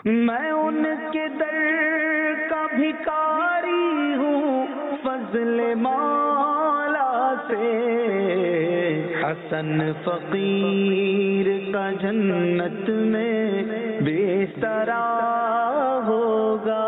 میں ان کے در کا بھکاری ہوں فضل مولا سے، حسن فقیر کا جنت میں بسترا ہوگا۔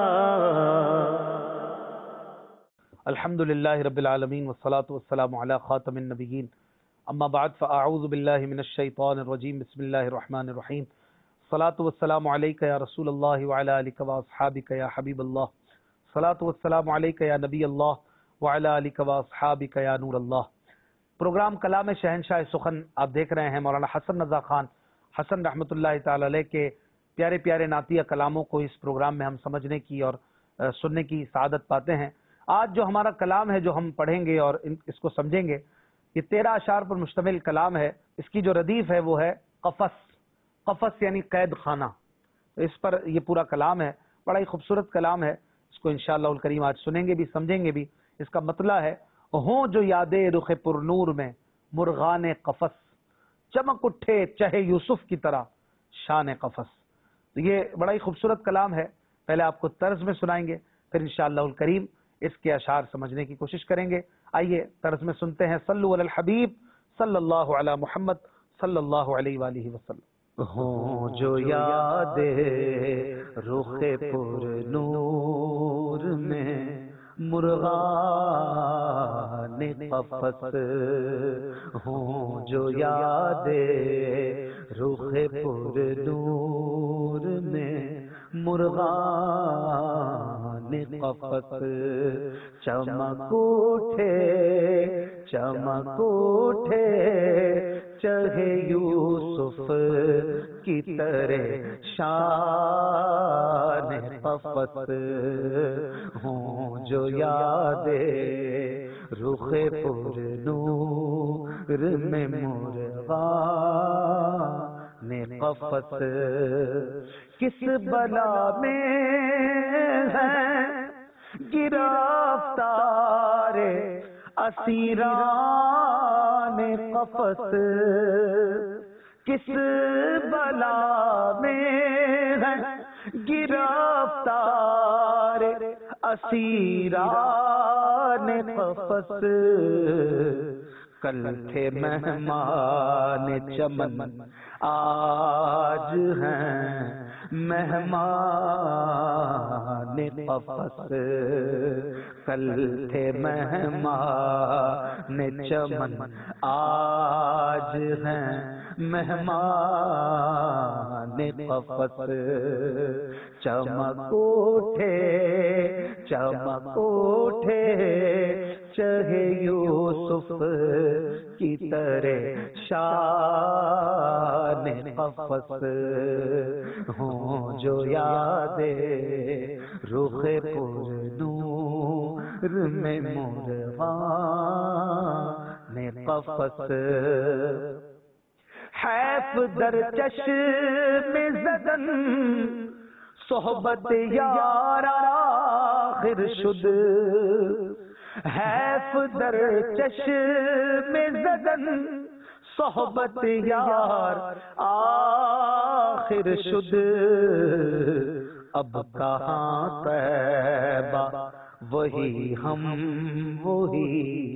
الحمدللہ رب العالمین والصلاة والسلام علی خاتم النبیین، اما بعد فاعوذ باللہ من الشیطان الرجیم، بسم اللہ الرحمن الرحیم، الصلاة والسلام علیک یا رسول اللہ وعلی آلک واصحابک یا حبیب اللہ، الصلاة والسلام علیک یا نبی اللہ وعلی آلک واصحابک یا نور اللہ۔ پروگرام کلام شہنشاہ سخن آپ دیکھ رہے ہیں۔ مولانا حسن رضا خان حسن رحمۃ اللہ تعالی علیہ کے پیارے پیارے نعتیہ کلاموں کو اس پروگرام میں ہم سمجھنے کی اور سننے کی سعادت پاتے ہیں۔ آج جو ہمارا کلام ہے جو ہم پڑھیں گے اور اس کو سمجھیں گے، یہ 13 اشعار پر مشتمل کلام ہے۔ اس کی جو ردیف ہے وہ ہے قفس، قفس یعنی قید خانہ۔ تو اس پر یہ پورا کلام ہے، بڑا ہی خوبصورت کلام ہے۔ اس کو انشاءاللہ الکریم آج سنیں گے بھی، سمجھیں گے بھی۔ اس کا مطلب ہے ہوں جو یادیں رخ پر نور میں مرغان قفس، چمک اٹھے چہے یوسف کی طرح شان قفس۔ تو یہ بڑا ہی خوبصورت کلام ہے۔ پہلے آپ کو طرز میں سنائیں گے، پھر انشاءاللہ الکریم اس کے اشعار سمجھنے کی کوشش کریں گے۔ آئیے طرز میں سنتے ہیں۔ صلو علی الحبیب صلی اللہ علی محمد صلی اللہ علیہ وآلہ وسلم۔ ہوں جو یادیں رخ پر نور میں مرغان قفس، ہوں جو یادیں رخ پر نور میں مرغان قفس، چمک اٹھے چمک اٹھے چہے یوسف کی طرح شان قفس، ہوں جو یادیں رخ پر نور میں مرغان قفس، کس بلا میں ہے گرفتار اسیران قفس، کس بلا میں ہے گرفتار اسیران قفس، کل تھے مہمان چمن آج ہیں مہمان قفس، کل تھے مہمان چمن آج ہیں مہمان قفس، چمک اٹھے چمک اٹھے چہے یوسف کی طرح شان قفس، ہوں جو یادیں رخ پر نور میں مرغان قفس، حیف در چشم زدن صحبت یار آخر شد، حیف در چشم زدن صحبت یار آخر شد، اب کہاں طیبہ وہی ہم وہی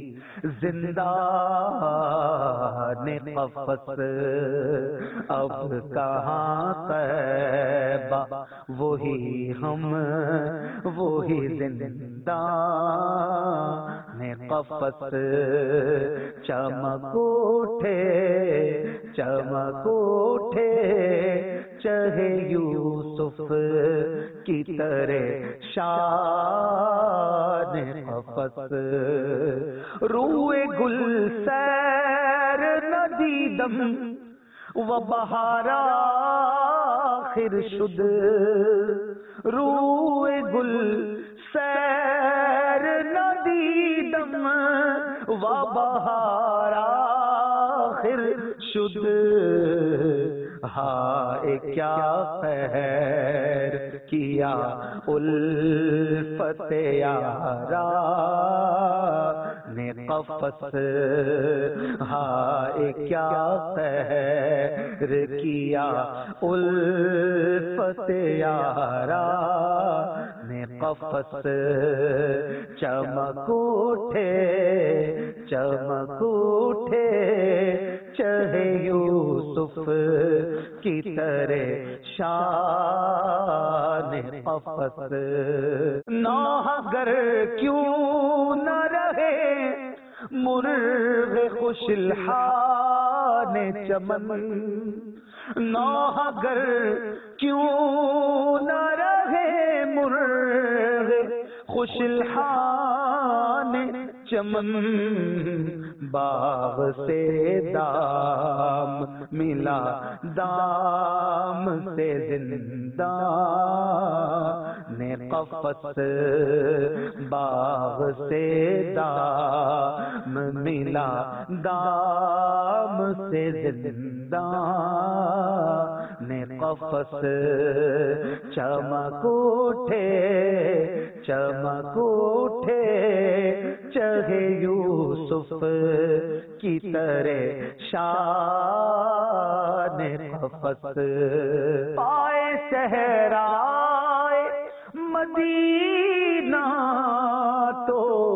زندان قفس، اب کہاں طیبہ وہی ہم وہی زندان قفس، چمک اٹھے چمک اٹھے چہے یوسف کی طرح شان قفس، روئے گل سیر ندیدم و بہار آخر شد، روئے گل سیر ندیدم و بہار آخر شد، ہائے کیا خیر کیا الفت یارا نے قفس ہائے کیا قہر کیا الفت یارا نے قفس چمک اٹھے چہے یوسف کی طرح شان قفس ناگر کیوں نہ رہے مرغ خوش الحان چمن ناگر کیوں نہ رہے مرغ خوش الحان چمن باغ سے دام ملا دام سے زندہ نے قفس باغ سے دام ملا دام سے زندہ نے قفس چمک اٹھے چہے یوسف کی طرح شان قفس پائے صحرائے مدینہ تو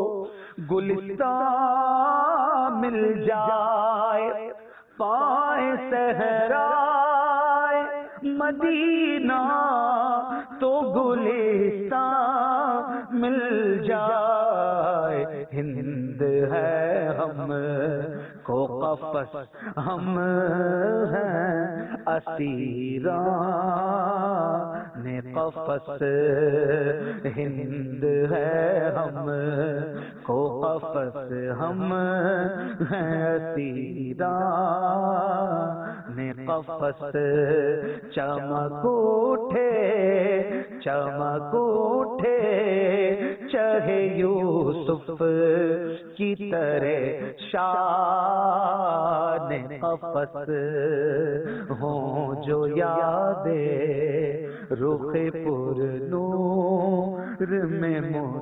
گلستان مل جائے پائے صحرائے مدینہ تو گلستان مل جائے ہند ہے ہم کو قفس ہم ہیں اسیران نے قفس ہند ہے ہم کو قفس ہم ہیں اسیران نے قفس چمک اٹھے چہے یوسف کی طرح شان قفس ہوں جو یادیں رخ پر نور میں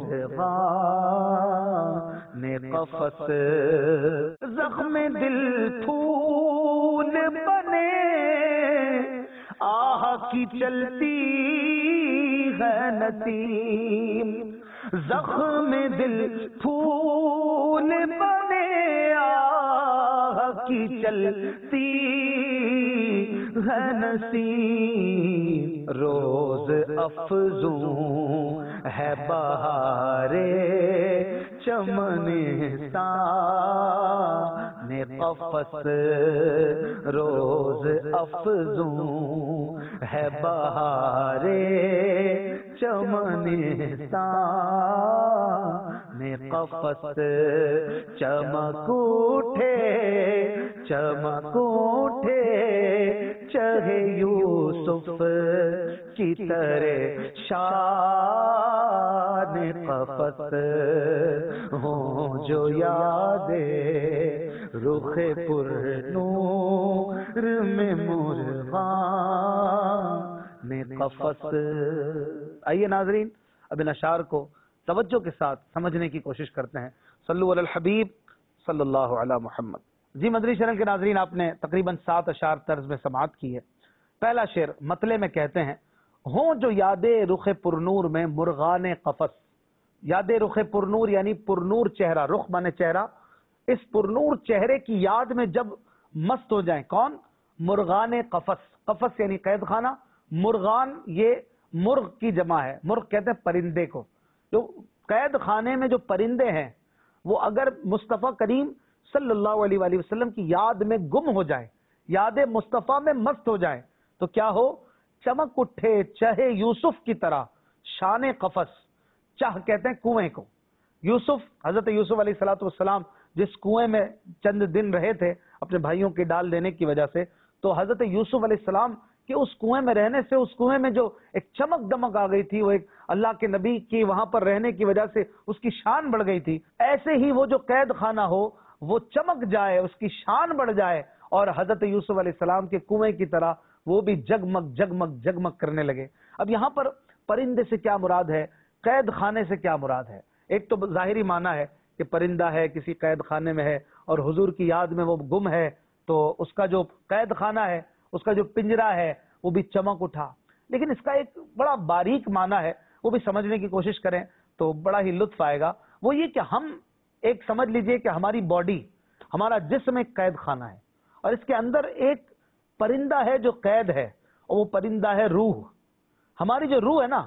مرغان نے قفس زخم دل پھول بنے آہ کی چلتی ہے نسیم زخم دل پھول بنے آہ کی چلتی ہے نسیم روز افزوں ہے بہارے چمنستان نے قفس روز افزوں ہے بہارے چمنستان نے قفس چمک اٹھے چہے یوسف کی طرح شان قفس ہوں جو یادیں رخ پر نور میں مرغان نے قفس۔ آئیے ناظرین اب ان اشعار کو توجہ کے ساتھ سمجھنے کی کوشش کرتے ہیں۔ صلو علی الحبیب صلی اللہ علی محمد۔ جی مدنی چینل کے ناظرین، آپ نے تقریباً 7 اشعار طرز میں سماعت کی ہے۔ پہلا شعر مطلع میں کہتے ہیں، ہوں جو یادیں رخ پرنور میں مرغان قفس۔ یاد رخ پرنور یعنی پرنور چہرہ، رخ مانے چہرہ، اس پرنور چہرے کی یاد میں جب مست ہو جائیں کون؟ مرغان قفس۔ قفس یعنی قید خانہ، مرغان یہ مرغ کی جمع ہے، مرغ کہتے ہیں پرندے کو۔ جو قید خانے میں جو پرندے ہیں وہ اگر مصطفیٰ کریم صلی اللہ علیہ وآلہ وسلم کی یاد میں گم ہو جائے، یاد مصطفیٰ میں مست ہو جائے تو کیا ہو؟ چمک اٹھے چہے یوسف کی طرح شان قفس۔ چاہ کہتے ہیں کنویں کو۔ یوسف، حضرت یوسف علیہ السلام جس کنویں میں چند دن رہے تھے اپنے بھائیوں کے ڈال دینے کی وجہ سے، تو حضرت یوسف علیہ السلام کہ اس کنویں میں رہنے سے اس کنویں میں جو ایک چمک دمک آ گئی تھی، وہ ایک اللہ کے نبی کی وہاں پر رہنے کی وجہ سے اس کی شان بڑھ گئی تھی۔ ایسے ہی وہ جو قید خانہ ہو وہ چمک جائے، اس کی شان بڑھ جائے، اور حضرت یوسف علیہ السلام کے کنویں کی طرح وہ بھی جگمگ جگمگ جگمگ کرنے لگے۔ اب یہاں پر پرندے سے کیا مراد ہے، قید خانے سے کیا مراد ہے؟ ایک تو ظاہری معنی ہے کہ پرندہ ہے کسی قید خانے میں ہے اور حضور کی یاد میں وہ گم ہے تو اس کا جو قید خانہ ہے، اس کا جو پنجرہ ہے وہ بھی چمک اٹھا. لیکن اس کا ایک بڑا باریک معنی ہے، وہ بھی سمجھنے کی کوشش کریں تو بڑا ہی لطف آئے گا. وہ یہ کہ ہم ایک سمجھ لیجئے کہ ہماری باڈی، ہمارا جسم ایک قید خانہ ہے، اور اس کے اندر ایک پرندہ ہے جو قید ہے، اور وہ پرندہ ہے روح. ہماری جو روح ہے نا،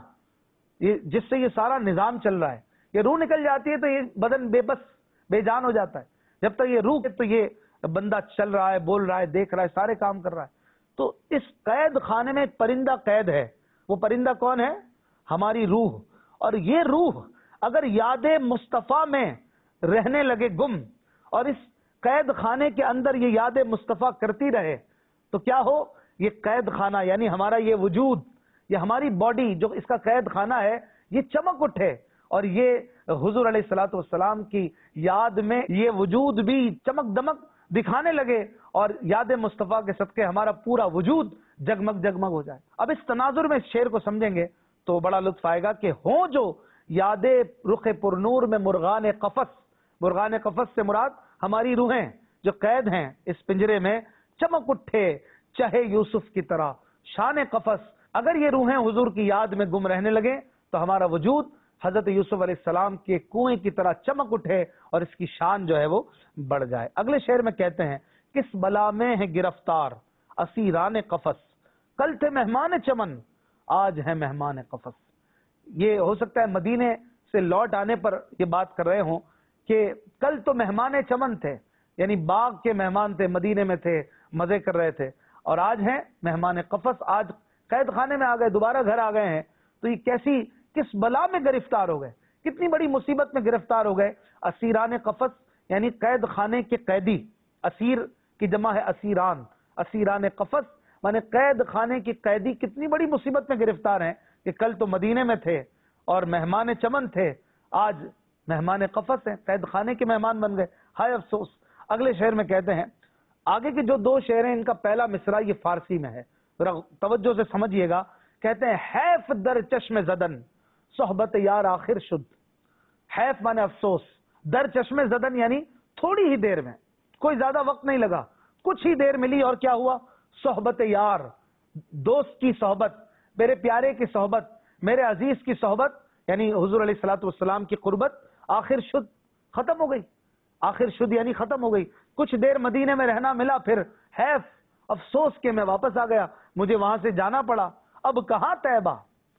یہ جس سے یہ سارا نظام چل رہا ہے، یہ روح نکل جاتی ہے تو یہ بدن بے بس بے جان ہو جاتا ہے. جب تک یہ روح ہے تو یہ بندہ چل رہا ہے، بول رہا ہے، دیکھ رہا ہے، سارے کام کر رہا ہے. تو اس قید خانے میں ایک پرندہ قید ہے. وہ پرندہ کون ہے؟ ہماری روح. اور یہ روح اگر یاد مصطفیٰ میں رہنے لگے گم، اور اس قید خانے کے اندر یہ یاد مصطفیٰ کرتی رہے، تو کیا ہو؟ یہ قید خانہ یعنی ہمارا یہ وجود، یہ ہماری باڈی جو اس کا قید خانہ ہے، یہ چمک اٹھے، اور یہ حضور علیہ الصلوۃ والسلام کی یاد میں یہ وجود بھی چمک دمک دکھانے لگے، اور یاد مصطفیٰ کے صدقے ہمارا پورا وجود جگمگ جگمگ ہو جائے. اب اس تناظر میں اس شعر کو سمجھیں گے تو بڑا لطف آئے گا کہ ہوں جو یاد رخ پرنور میں مرغان قفس. مرغان قفس سے مراد ہماری روحیں جو قید ہیں اس پنجرے میں، چمک اٹھے چہے یوسف کی طرح شان قفس. اگر یہ روحیں حضور کی یاد میں گم رہنے لگے تو ہمارا وجود حضرت یوسف علیہ السلام کے کنویں کی طرح چمک اٹھے اور اس کی شان جو ہے وہ بڑھ جائے. اگلے شعر میں کہتے ہیں، کس بلا میں ہے گرفتار اسیران قفس، کل تھے مہمان چمن آج ہے مہمان قفس. یہ ہو سکتا ہے مدینے سے لوٹ آنے پر یہ بات کر رہے ہوں کہ کل تو مہمان چمن تھے، یعنی باغ کے مہمان تھے، مدینے میں تھے، مزے کر رہے تھے، اور آج ہیں مہمان قفس، آج قید خانے میں آ گئے، دوبارہ گھر آ گئے ہیں. تو یہ کس بلا میں گرفتار ہو گئے، کتنی بڑی مصیبت میں گرفتار ہو گئے. اسیران قفس یعنی قید خانے کے قیدی، اسیر کی جمع ہے اسیران، اسیران قفس مانے قید خانے کی قیدی کتنی بڑی مصیبت میں گرفتار ہیں کہ کل تو مدینے میں تھے اور مہمان چمن تھے، آج مہمان قفس ہیں، قید خانے کے مہمان بن گئے. ہائے افسوس. اگلے شعر میں کہتے ہیں، آگے کے جو دو شعر ہیں ان کا پہلا مصرع یہ فارسی میں ہے، ذرا توجہ سے سمجھیے گا. کہتے ہیں، حیف در چشم زدن صحبت یار آخر شد. حیف مانے افسوس، در چشم زدن یعنی تھوڑی ہی دیر میں، کوئی زیادہ وقت نہیں لگا، کچھ ہی دیر ملی اور کیا ہوا؟ صحبت یار، دوست کی صحبت، میرے پیارے کی صحبت، میرے عزیز کی صحبت یعنی حضور علیہ الصلوۃ والسلام کی قربت آخر شد، ختم ہو گئی. آخر شد یعنی ختم ہو گئی. کچھ دیر مدینے میں رہنا ملا، پھر حیف، افسوس کہ میں واپس آ گیا، مجھے وہاں سے جانا پڑا. اب کہاں طیبہ؟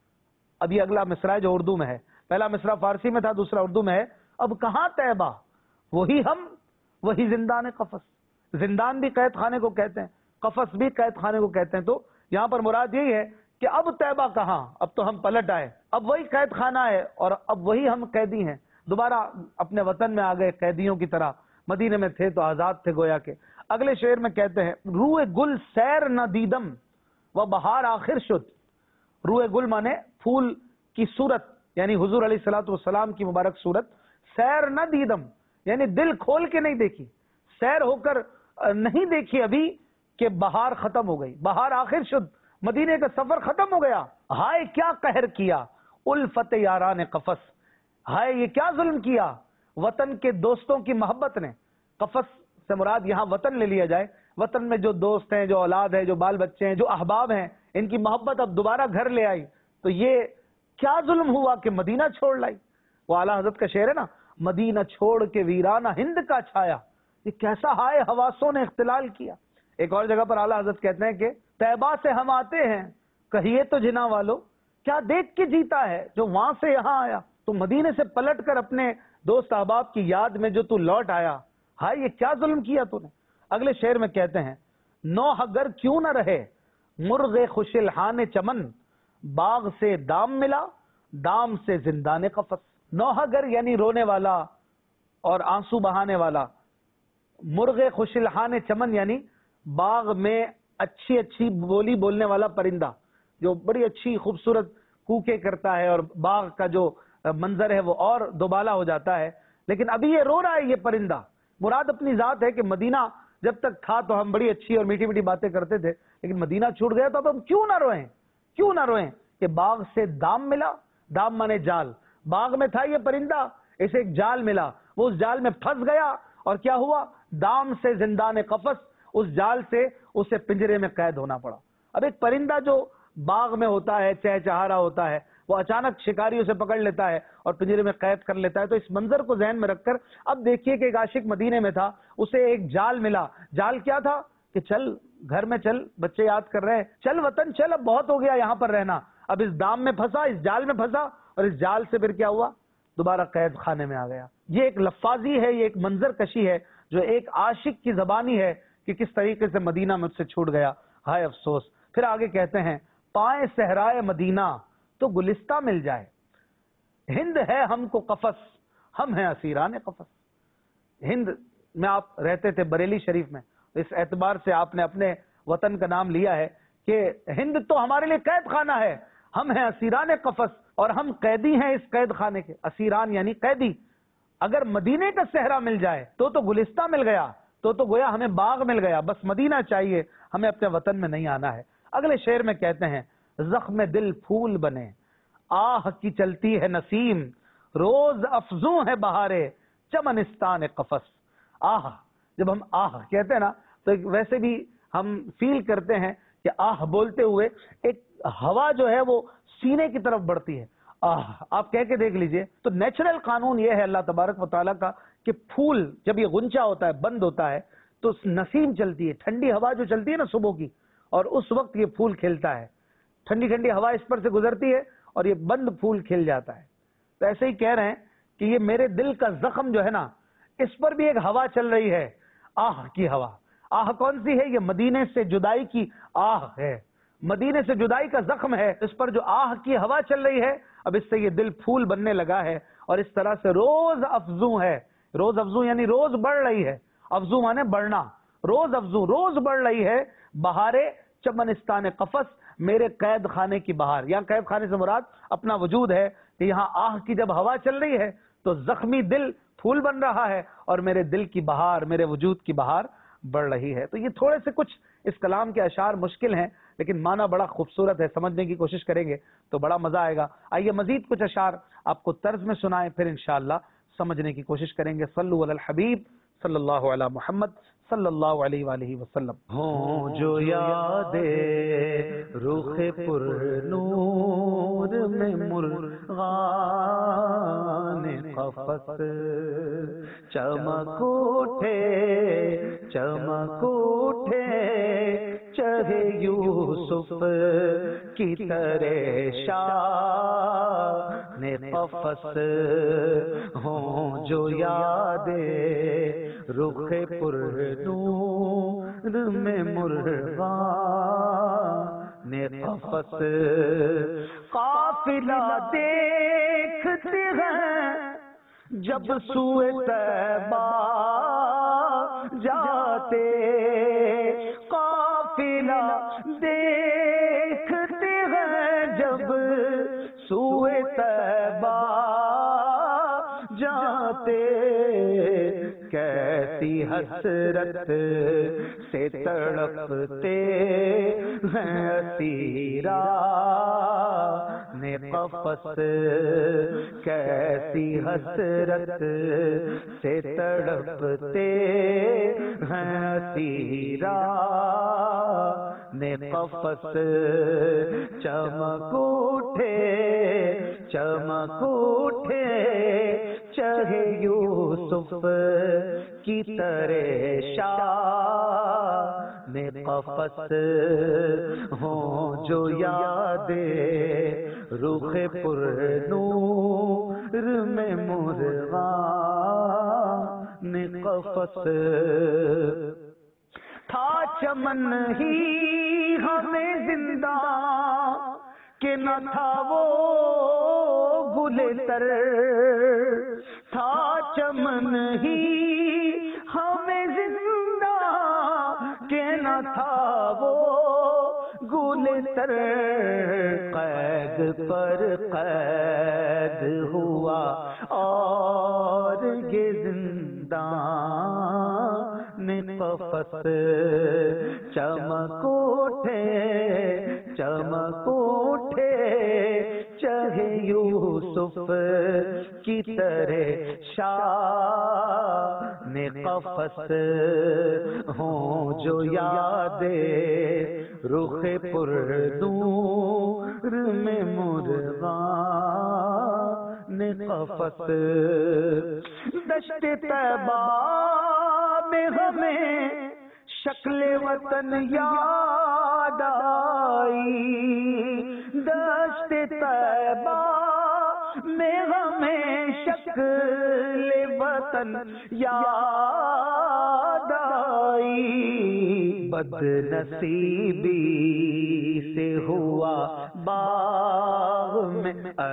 اب یہ اگلا مصرع ہے جو اردو میں ہے، پہلا مصرع فارسی میں تھا، دوسرا اردو میں ہے. اب کہاں طیبہ، وہی ہم، وہی زندان قفس. زندان بھی قید خانے کو کہتے ہیں، قفس بھی قید خانے کو کہتے ہیں. تو یہاں پر مراد یہی ہے کہ اب طیبہ کہاں، اب تو ہم پلٹ آئے، اب وہی قید خانہ ہے اور اب وہی ہم قیدی ہیں، دوبارہ اپنے وطن میں آ گئے قیدیوں کی طرح. مدینے میں تھے تو آزاد تھے گویا کے. اگلے شعر میں کہتے ہیں، روح گل سیر نہ دیدم و بہار آخر شد. روح گل مانے پھول کی صورت یعنی حضور علیہ الصلوۃ والسلام کی مبارک صورت. سیر نہ دیدم یعنی دل کھول کے نہیں دیکھی، سیر ہو کر نہیں دیکھی ابھی کہ بہار ختم ہو گئی. بہار آخر شد، مدینے کا سفر ختم ہو گیا. ہائے کیا قہر کیا الفت یاران قفس. ہائے یہ کیا ظلم کیا وطن کے دوستوں کی محبت نے. قفس سے مراد یہاں وطن لے لیا جائے، وطن میں جو دوست ہیں، جو اولاد ہے، جو بال بچے ہیں، جو احباب ہیں، ان کی محبت اب دوبارہ گھر لے آئی. تو یہ کیا ظلم ہوا کہ مدینہ چھوڑ لائی. وہ اعلیٰ حضرت کا شعر ہے نا، مدینہ چھوڑ کے ویرانہ ہند کا چھایا. یہ کیسا ہائے حواسوں نے اختلال کیا. ایک اور جگہ پر اعلیٰ حضرت کہتے ہیں کہ طیبہ سے ہم آتے ہیں، کہیے تو جنا والو کیا دیکھ کے جیتا ہے جو وہاں سے یہاں آیا. تو مدینے سے پلٹ کر اپنے دوست احباب کی یاد میں جو تو لوٹ آیا، ہائے یہ کیا ظلم کیا تو نے. اگلے شعر میں کہتے ہیں، نوح گر کیوں نہ رہے مرغ خوش الحان چمن، باغ سے دام ملا دام سے زندان قفس. نوح گر یعنی رونے والا اور آنسو بہانے والا، مرغ خوش الحان چمن یعنی باغ میں اچھی اچھی بولی بولنے والا پرندہ جو بڑی اچھی خوبصورت کوکے کرتا ہے اور باغ کا جو منظر ہے وہ اور دوبالا ہو جاتا ہے. لیکن ابھی یہ رو رہا ہے، یہ پرندہ مراد اپنی ذات ہے کہ مدینہ جب تک تھا تو ہم بڑی اچھی اور میٹھی میٹھی باتیں کرتے تھے، لیکن مدینہ چھوٹ گیا تو اب ہم کیوں نہ روئیں، کیوں نہ روئیں کہ باغ سے دام ملا. دام مانے جال، باغ میں تھا یہ پرندہ، اسے ایک جال ملا، وہ اس جال میں پھنس گیا اور کیا ہوا؟ دام سے زندان قفس، اس جال سے اسے پنجرے میں قید ہونا پڑا۔ اب ایک پرندہ جو باغ میں ہوتا ہے، چہچہارا ہوتا ہے، وہ اچانک شکاری اسے پکڑ لیتا ہے اور پنجرے میں قید کر لیتا ہے۔ تو اس منظر کو ذہن میں رکھ کر اب دیکھیے کہ ایک عاشق مدینے میں تھا، اسے ایک جال ملا۔ جال کیا تھا کہ چل گھر میں چل، بچے یاد کر رہے ہیں، چل وطن چل، اب بہت ہو گیا یہاں پر رہنا۔ اب اس دام میں پھنسا، اس جال میں پھنسا، اور اس جال سے پھر کیا ہوا؟ دوبارہ قید خانے میں آ گیا۔ یہ ایک لفاظی ہے، یہ ایک منظر کشی ہے جو ایک عاشق کی زبانی ہے کہ کس طریقے سے مدینہ مجھ سے چھوٹ گیا، ہائے افسوس۔ پھر آگے کہتے ہیں پائیں صحرائے مدینہ تو گلستہ مل جائے، ہند ہے ہم کو قفس، ہم ہیں اسیران قفس۔ ہند میں آپ رہتے تھے بریلی شریف میں، اس اعتبار سے آپ نے اپنے وطن کا نام لیا ہے کہ ہند تو ہمارے لیے قید خانہ ہے، ہم ہیں اسیران قفس، اور ہم قیدی ہیں اس قید خانے کے۔ اسیران یعنی قیدی۔ اگر مدینے کا صحرا مل جائے تو گلستہ مل گیا، تو گویا ہمیں باغ مل گیا، بس مدینہ چاہیے، ہمیں اپنے وطن میں نہیں آنا ہے۔ اگلے شعر میں کہتے ہیں زخم دل پھول بنے، آہ کی چلتی ہے نسیم، روز افزوں ہے بہارے چمنستان قفس۔ آہ، جب ہم آہ کہتے ہیں نا تو ویسے بھی ہم فیل کرتے ہیں کہ آہ بولتے ہوئے ایک ہوا جو ہے وہ سینے کی طرف بڑھتی ہے۔ آہ، آپ کہہ کے دیکھ لیجئے۔ تو نیچرل قانون یہ ہے اللہ تبارک و تعالیٰ کا کہ پھول جب یہ غنچہ ہوتا ہے، بند ہوتا ہے، تو نسیم چلتی ہے، ٹھنڈی ہوا جو چلتی ہے نا صبح کی، اور اس وقت یہ پھول کھلتا ہے، ٹھنڈی ٹھنڈی ہوا اس پر سے گزرتی ہے اور یہ بند پھول کھل جاتا ہے۔ تو ایسے ہی کہہ رہے ہیں کہ یہ میرے دل کا زخم جو ہے نا، اس پر بھی ایک ہوا چل رہی ہے، آہ کی ہوا۔ آہ کون سی ہے؟ یہ مدینے سے جدائی کی آہ ہے، مدینے سے جدائی کا زخم ہے، اس پر جو آہ کی ہوا چل رہی ہے، اب اس سے یہ دل پھول بننے لگا ہے، اور اس طرح سے روز افزوں ہے۔ روز افزوں یعنی روز بڑھ رہی ہے، افزوں مانے بڑھنا، روز افزوں، روز بڑھ رہی ہے بہارے چمنستان قفس، میرے قید خانے کی بہار۔ یہاں قید خانے سے مراد اپنا وجود ہے کہ یہاں آہ کی جب ہوا چل رہی ہے تو زخمی دل پھول بن رہا ہے، اور میرے دل کی بہار، میرے وجود کی بہار بڑھ رہی ہے۔ تو یہ تھوڑے سے کچھ اس کلام کے اشعار مشکل ہیں، لیکن معنی بڑا خوبصورت ہے، سمجھنے کی کوشش کریں گے تو بڑا مزہ آئے گا۔ آئیے مزید کچھ اشعار آپ کو طرز میں سنائیں، پھر انشاءاللہ سمجھنے کی کوشش کریں گے۔ صلو علی الحبیب صلی اللہ علی محمد صلی اللہ علیہ وآلہ وسلم۔ ہوں جو یادیں رخ پر نور میں مرغان قفس، چمک اٹھے چمک اٹھے چہے یوسف کی طرح شان قفس، ہوں جو یادیں رخ پر نور میں مرغان قفس، قافلہ دیکھتے ہیں جب سوئے طیبہ جاتے، قافلہ دیکھتے ہیں جب سوئے طیبہ جاتے، کیسی حسرت سے تڑپتے ہیں اسیران قفس، کیسی حسرت سے تڑپتے ہیں اسیران قفس، چمک اٹھے چمک اٹھے چہے یوسف کی طرح شان قفس، ہوں جو یادیں رخ پر نور میں مرغان قفس، تھا چمن ہی ہمیں زندہ کہ نہ تھا وہ گل تر، تھا چمن ہی ہمیں زندہ کہ نہ تھا وہ گل تر، قید پر قید ہوا اور یہ زندان قفس، چمک اٹھے چمک اٹھے چہے یوسف یوسف کی طرح شان قفس ہوں جو یادیں رخ پر دور میں مرغان قفس دشت طیبہ میں ہمیں شکل وطن یاد آئی دشت طیبہ میں ہمیں شکل وطن یاد آئی بد نصیبی سے ہوا باغ میں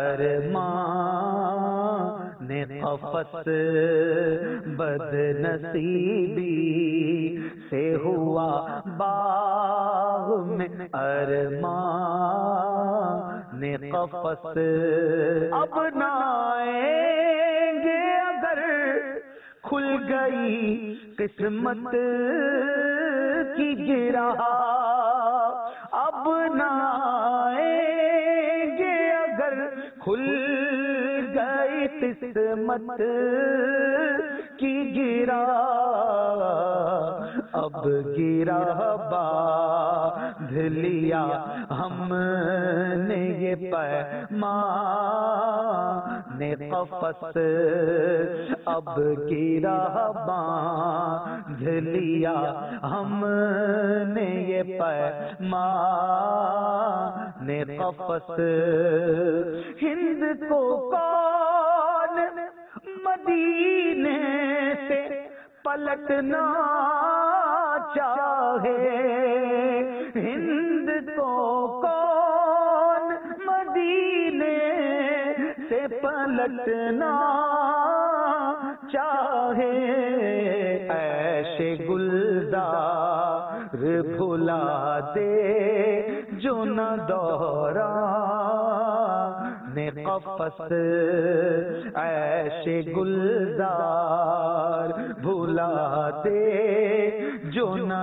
ارمان قفس بد نصیبی سے ہوا باغ میں ارمان قفس اب نہ آئیں گے اگر کھل گئی قسمت کی گرہ اب نہ آئیں گے اگر کھل گئی قسمت کی گرہ اب گرہ باندھ لیا ہم نے یہ پیمان قفس اب گرہ باندھ لیا ہم نے یہ پیمان قفس ہند کو کون مدینے سے پلٹنا چاہے ہند کو کون مدینے سے پلٹنا چاہے عیش گلزار بھلا دے جو نہ دوران قفس عیش گلزار بھلا دے جو نہ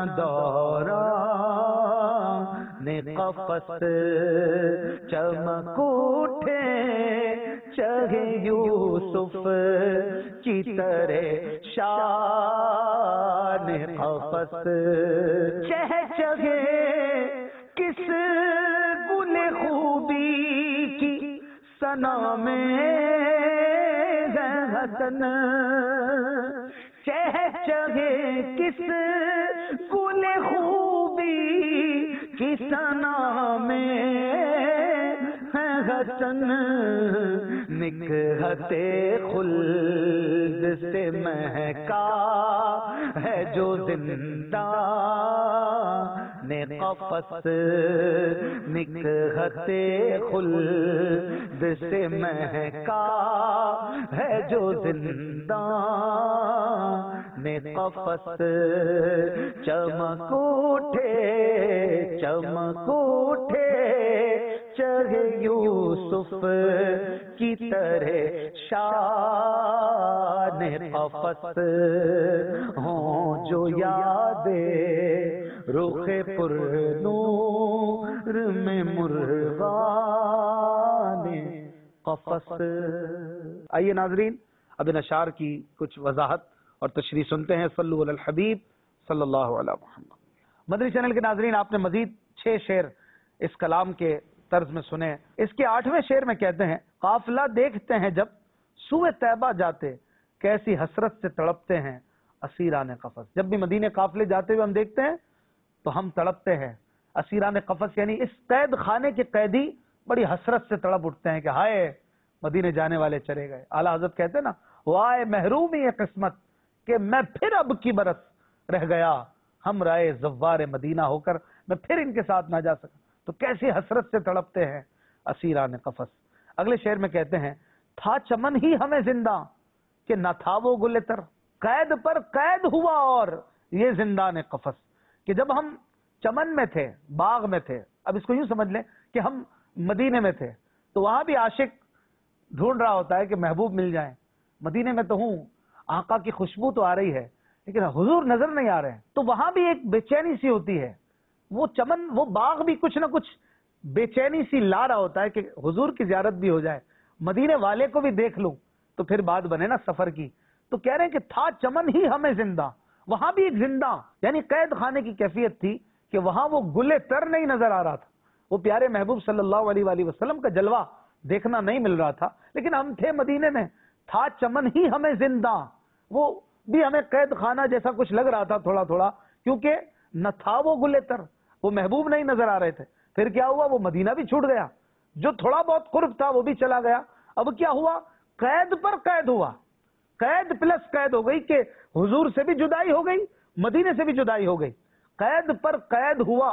دوران قفس چمک اٹھے چہے یوسف کی طرح شان قفس چہے کس گل خوبی کی ثنا میں ہے حسن چہے کس گل خوبی کی ثنا میں ہے حسن نکہت خلد سے مہکا ہے جو زندان قفس نکہت خلد سے مہکا ہے جو زندان قفس چمک اٹھے چہے یوسف کی طرح شان قفس ہوں جو یادیں رخ پر نور میں مرغان قفس. آئیے ناظرین اب ان اشعار کی کچھ وضاحت اور تشریح سنتے ہیں. صلو علی الحبیب صلی اللہ علیہ محمد. مدنی چینل کے ناظرین آپ نے مزید 6 شعر اس کلام کے طرز میں سنے. اس کے 8ویں شعر میں کہتے ہیں قافلہ دیکھتے ہیں جب سوئے طیبہ جاتے کیسی حسرت سے تڑپتے ہیں اسیران قفس. جب بھی مدینے قافلے جاتے ہوئے ہم دیکھتے ہیں تو ہم تڑپتے ہیں. اسیران قفس یعنی اس قید خانے کے قیدی بڑی حسرت سے تڑپ اٹھتے ہیں کہ ہائے مدینے جانے والے چلے گئے. اعلیٰ حضرت کہتے ہیں نا وائے محرومی قسمت کہ میں پھر اب کی برس رہ گیا ہم رائے زوار مدینہ ہو کر میں پھر ان کے ساتھ نہ جا سکا. تو کیسی حسرت سے تڑپتے ہیں اسیران قفس. اگلے شعر میں کہتے ہیں تھا چمن ہی ہمیں زندہ کہ نہ تھا وہ گل تر قید پر قید ہوا اور یہ زندان قفس. کہ جب ہم چمن میں تھے باغ میں تھے, اب اس کو یوں سمجھ لیں کہ ہم مدینے میں تھے تو وہاں بھی عاشق ڈھونڈ رہا ہوتا ہے کہ محبوب مل جائیں. مدینے میں تو ہوں آقا کی خوشبو تو آ رہی ہے لیکن حضور نظر نہیں آ رہے ہیں. تو وہاں بھی ایک بے چینی سی ہوتی ہے. وہ چمن وہ باغ بھی کچھ نہ کچھ بے چینی سی لا رہا ہوتا ہے کہ حضور کی زیارت بھی ہو جائے, मदीने वाले को भी देख लूं तो फिर बात बने ना सफर की। तो कह रहे हैं कि था चमन ही हमें जिंदा, वहां भी एक जिंदा यानी कैद खाने की कैफियत थी कि वहां वो गुले तर नहीं नजर आ रहा था, वो प्यारे महबूब सल्लल्लाहु अलैहि वसल्लम का जलवा देखना नहीं मिल रहा था, लेकिन हम थे मदीने में, था चमन ही हमें जिंदा, वो भी हमें कैद खाना जैसा कुछ लग रहा था थोड़ा थोड़ा, क्योंकि न था वो गुले तर, वो महबूब नहीं नजर आ रहे थे। फिर क्या हुआ, वो मदीना भी छूट गया, जो थोड़ा बहुत कुर्ब था वो भी चला गया। अब क्या हुआ, कैद पर कैद हुआ, कैद प्लस कैद हो गई कि हुजूर से भी जुदाई हो गई, मदीने से भी जुदाई हो गई, कैद पर कैद हुआ।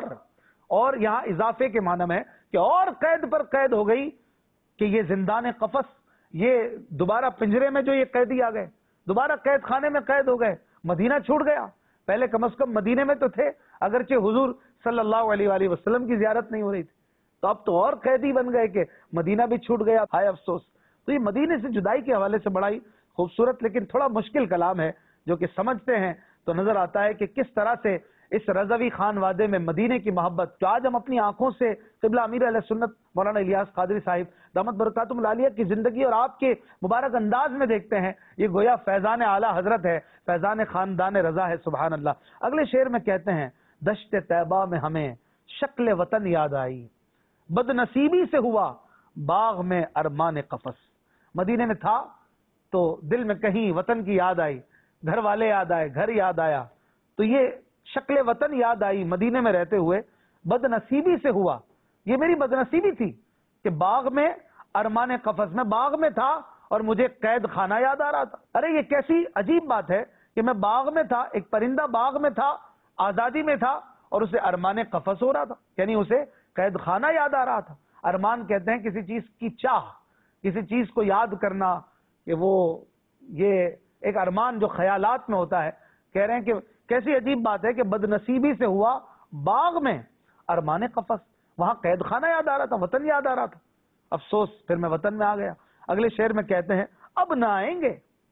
और यहां इजाफे के माना में कि और कैद पर कैद हो गई कि ये जिंदान कफस, ये दोबारा पिंजरे में जो ये कैदी आ गए, दोबारा कैद खाने में कैद हो गए, मदीना छूट गया। पहले कम से कम मदीने में तो थे, अगरचे हुजूर सल्लल्लाहु अलैहि वसल्लम की जियारत नहीं हो रही थी, तो अब तो और कैदी बन गए कि मदीना भी छूट गया, हाय अफसोस। तो ये मदीने से जुदाई के हवाले से बड़ा ही खूबसूरत लेकिन थोड़ा मुश्किल कलाम है, जो कि समझते हैं तो नजर आता है कि किस तरह से इस रज़वी खान वादे में मदीने की मोहब्बत, जो आज हम अपनी आंखों से क़िबला अमीर अहले सुन्नत मौलाना इलियास कादरी साहिब दामत बरकातुहुल आलिया की जिंदगी और आपके मुबारक अंदाज में देखते हैं, ये गोया फैजान आला हजरत है, फैजान खानदान रजा है, सुभान अल्लाह। अगले शेर में कहते हैं, दश्त तैबा में हमें शक्ल वतन याद आई, बदनसीबी से हुआ बाग में अरमान कफस। मदीने में था तो दिल में कहीं वतन की याद आई, घर वाले याद आए, घर याद आया, तो ये शक्ल वतन याद आई मदीने में रहते हुए, बदनसीबी से हुआ, ये मेरी बदनसीबी थी कि बाग में अरमान कफस, में बाग में था और मुझे कैद खाना याद आ रहा था। अरे ये कैसी अजीब बात है कि मैं बाग में था, एक परिंदा बाग में था, आजादी में था, और उसे अरमान कफस हो रहा था, यानी उसे कैद खाना याद आ रहा था। अरमान कहते हैं किसी चीज की चाह, किसी चीज को याद करना, कि वो ये एक अरमान जो ख्यालात में होता है। कह रहे हैं कि कैसी अजीब बात है कि बदनसीबी से हुआ बाग में अरमान कफस, वहां कैद खाना याद आ रहा था, वतन याद आ रहा था, अफसोस फिर मैं वतन में आ गया। अगले शेर में कहते हैं, अब ना आएंगे,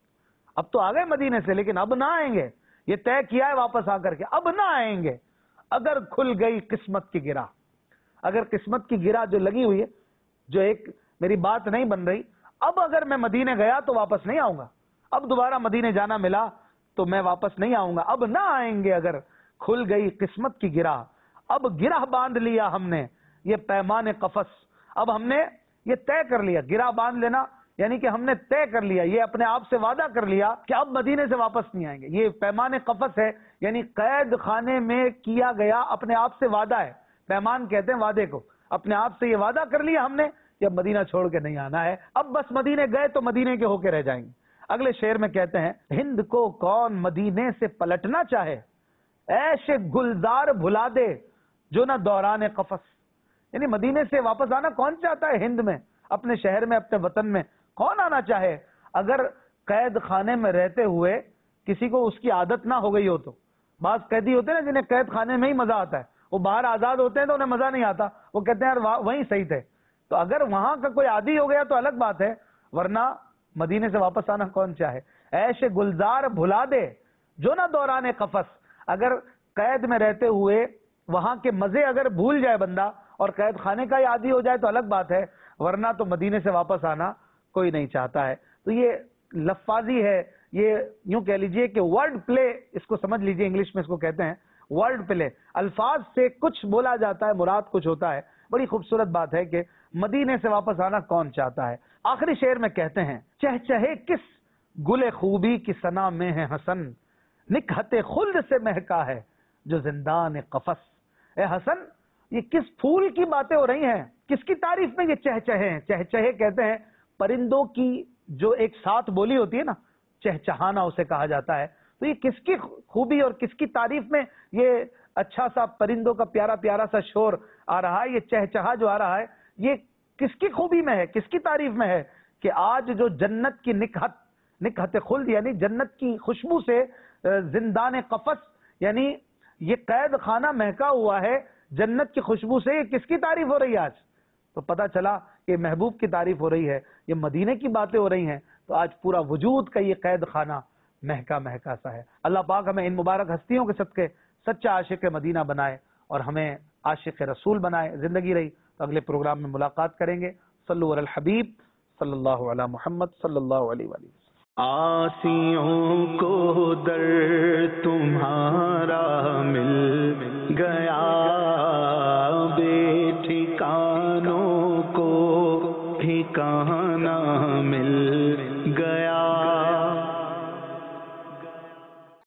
अब तो आ गए मदीने से लेकिन अब ना आएंगे, ये तय किया है वापस आकर के, अब ना आएंगे, अगर खुल गई किस्मत की गिरा, अगर किस्मत की गिरा जो लगी हुई है, जो एक मेरी बात नहीं बन रही, अब अगर मैं मदीने गया तो वापस नहीं आऊंगा, अब दोबारा मदीने जाना मिला तो मैं वापस नहीं आऊंगा, अब ना आएंगे अगर खुल गई किस्मत की गिरा, अब गिरा बांध लिया हमने ये पैमाने कफस, अब हमने ये तय कर लिया, गिरा बांध लेना यानी कि हमने तय कर लिया, ये अपने आप से वादा कर लिया कि अब मदीने से वापस नहीं आएंगे। ये पैमाने कफस है, यानी कैद खाने में किया गया अपने आप से वादा है, पैमान कहते हैं वादे को, अपने आप से ये वादा कर लिया हमने कि अब मदीना छोड़ के नहीं आना है, अब बस मदीने गए तो मदीने के होके रह जाएंगे। अगले शेर में कहते हैं, हिंद को कौन मदीने से पलटना चाहे, ऐशे गुलजार भुला दे जो ना दौरान कफस, यानी मदीने से वापस आना कौन चाहता है, हिंद में, अपने शहर में, अपने वतन में कौन आना चाहे, अगर कैद खाने में रहते हुए किसी को उसकी आदत ना हो गई हो तो। बाज कैदी होते हैं ना जिन्हें कैद खाने में ही मजा आता है, वो बाहर आजाद होते हैं तो उन्हें मजा नहीं आता, वो कहते हैं यार वहीं सही थे। तो अगर वहां का कोई आदी हो गया तो अलग बात है, वरना मदीने से वापस आना कौन चाहे। ऐशे गुलजार भुला दे जो ना दौरान कफस, अगर कैद में रहते हुए वहां के मजे अगर भूल जाए बंदा और कैद खाने का ही आदी हो जाए तो अलग बात है, वरना तो मदीने से वापस आना कोई नहीं चाहता है। तो ये लफ्फाजी है, ये यूं कह लीजिए कि वर्ड प्ले, इसको समझ लीजिए, इंग्लिश में इसको कहते हैं वर्ड प्ले, अल्फाज से कुछ बोला जाता है, मुराद कुछ होता है। बड़ी खूबसूरत बात है कि मदीने से वापस आना कौन चाहता है। आखिरी शेर में कहते हैं, चहचहे किस गुले खूबी की सना में है हसन, निकहते खुल्द से महका है जो जिंदान कफस। ए हसन, ये किस फूल की बातें हो रही हैं, किसकी तारीफ में ये चहचहे हैं। चहचहे कहते हैं परिंदों की जो एक साथ बोली होती है ना, चहचहाना उसे कहा जाता है। तो ये किसकी खूबी और किसकी तारीफ में ये अच्छा सा परिंदों का प्यारा प्यारा सा शोर आ रहा है, ये चहचहा जो आ रहा है, ये किसकी खूबी में है, किसकी तारीफ में है कि आज जो जन्नत की निकहत खुल्द यानी जन्नत की खुशबू से जिंदान कफस, यानी ये कैद खाना महका हुआ है जन्नत की खुशबू से, ये किसकी तारीफ हो रही है आज। तो पता चला कि महबूब की तारीफ हो रही है, ये मदीने की बातें हो रही हैं। तो आज पूरा वजूद का ये कैद खाना महका महका सा है। अल्लाह पाक हमें इन मुबारक हस्तियों के सदके सच्चा आशिक मदीना बनाए और हमें आशिक रसूल बनाए। जिंदगी रही तो अगले प्रोग्राम में मुलाकात करेंगे। सल्लु अलल हबीब صلی اللہ علی محمد صلی اللہ علیہ وآلہ وسلم۔ آسیوں کو در تمہارا مل گیا، بے ٹھکانوں کو ٹھکانہ مل